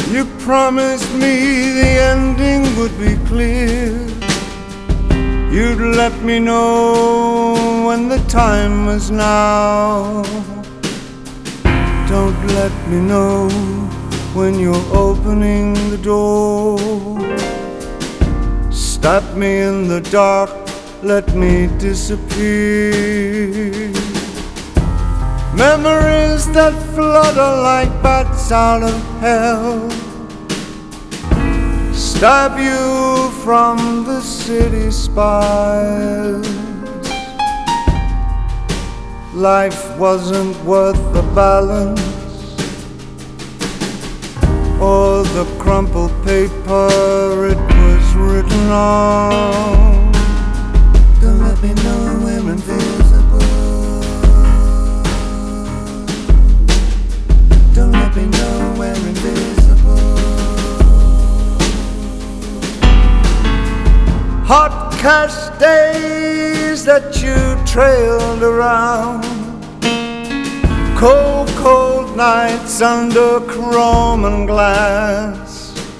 You promised me the ending would be clear. You'd let me know when the time was now. Don't let me know when you're opening the door. Stop me in the dark, let me disappear. Memories that flutter like bats out of hell stop you from the city spires. Life wasn't worth the balance or the crumpled paper it was written on. Don't let me know we're invisible. Don't let me know we're invisible. Hot cash days that you trailed around, cold, cold nights under chrome and glass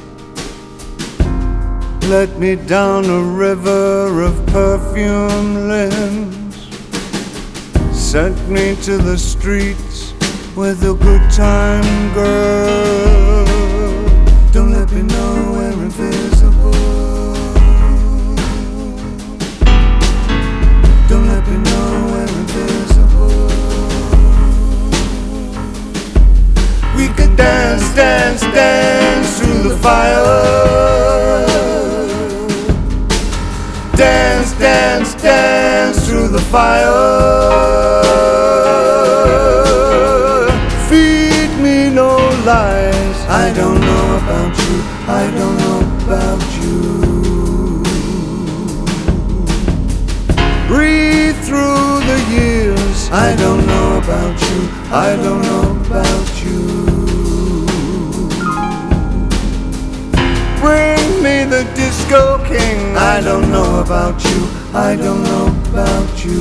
led me down a river of perfume limbs, sent me to the streets with a good time girl. Don't let me know we're invisible. Don't let me know we're invisible. We could dance, dance, dance through the fire. Dance, dance, dance through the fire. Feed me no lies. I don't know about you. I don't know about you. Breathe through the years. I don't know about you. I don't know about you. Bring me the disco king. I don't know about you. I don't know about you.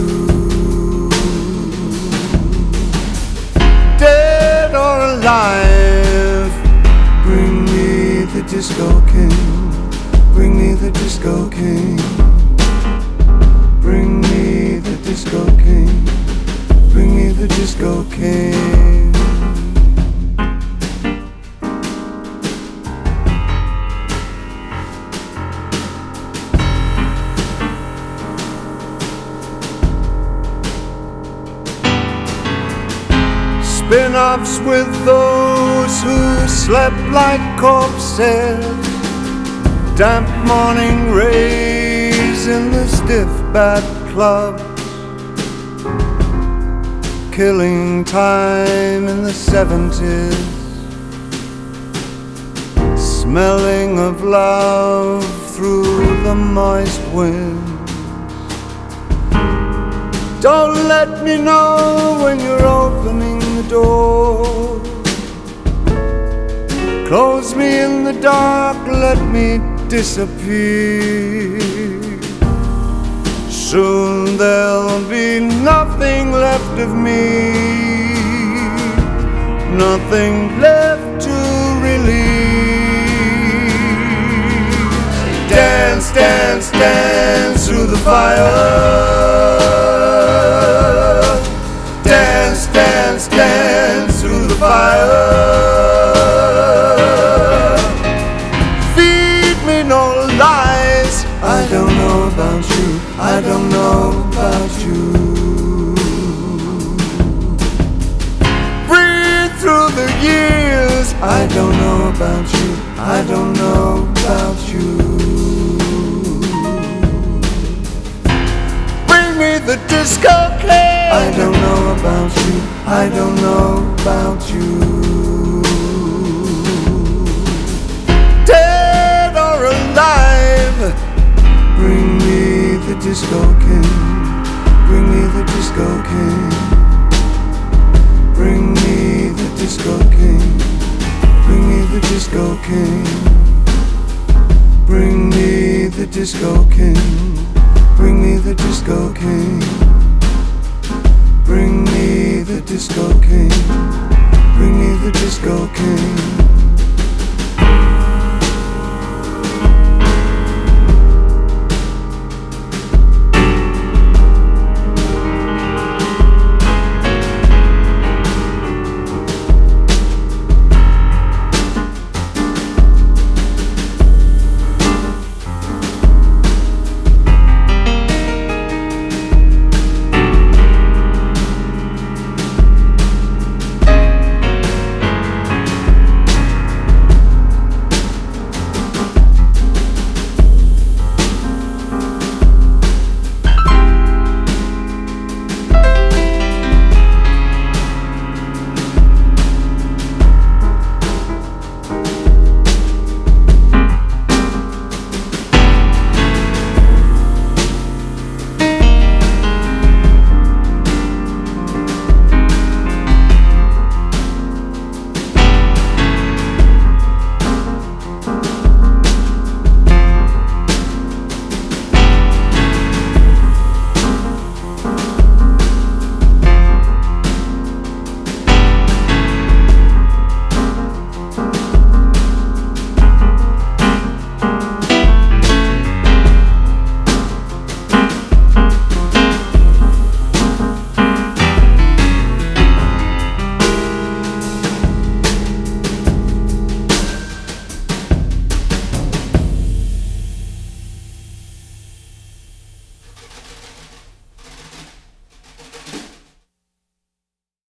Dead or alive, bring me the disco king. Bring me the disco king. Bring me the disco king. Bring me the disco king. Spin-offs with those who slept like corpses, damp morning rays in the stiff bat clubs, killing time in the 70s, smelling of love through the moist wind. Don't let me know when you're opening the door. Close me in the dark, let me disappear. Soon there'll be nothing left of me, nothing left to release. Dance, dance, dance through the fire. Dance, dance, dance through the fire. Feed me no lies. I don't know about you. I don't know about you. Breathe through the years. I don't know about you. I don't know about you. Bring me the disco king. I don't know about you. I don't know about you. Dead or alive, bring me the disco king. Bring me the disco king. Bring me the disco king. Bring me the disco king. Bring me the disco king. Bring me the disco king. Bring me the disco king. Bring me the disco king.